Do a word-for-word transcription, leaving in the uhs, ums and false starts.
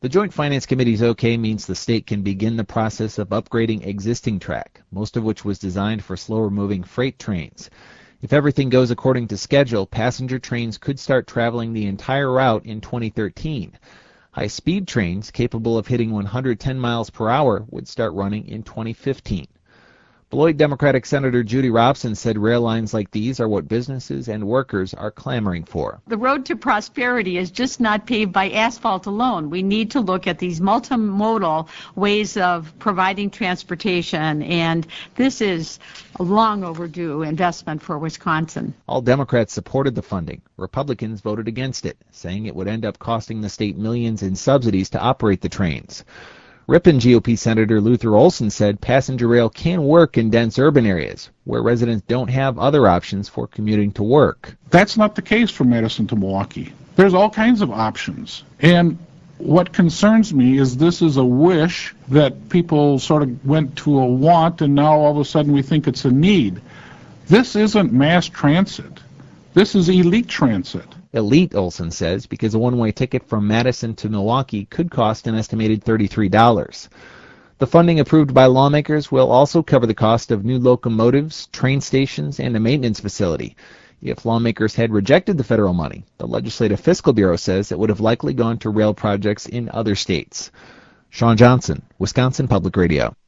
The Joint Finance Committee's okay means the state can begin the process of upgrading existing track, most of which was designed for slower-moving freight trains. If everything goes according to schedule, passenger trains could start traveling the entire route in twenty thirteen. High-speed trains capable of hitting one hundred ten miles per hour would start running in twenty fifteen. Beloit Democratic Senator Judy Robson said rail lines like these are what businesses and workers are clamoring for. The road to prosperity is just not paved by asphalt alone. We need to look at these multimodal ways of providing transportation, and this is a long overdue investment for Wisconsin. All Democrats supported the funding. Republicans voted against it, saying it would end up costing the state millions in subsidies to operate the trains. Ripon G O P Senator Luther Olson said passenger rail can work in dense urban areas where residents don't have other options for commuting to work. That's not the case for Madison to Milwaukee. There's all kinds of options. And what concerns me is this is a wish that people sort of went to a want, and now all of a sudden we think it's a need. This isn't mass transit. This is elite transit. Elite, Olson says, because a one-way ticket from Madison to Milwaukee could cost an estimated thirty-three dollars. The funding approved by lawmakers will also cover the cost of new locomotives, train stations, and a maintenance facility. If lawmakers had rejected the federal money, the Legislative Fiscal Bureau says it would have likely gone to rail projects in other states. Sean Johnson, Wisconsin Public Radio.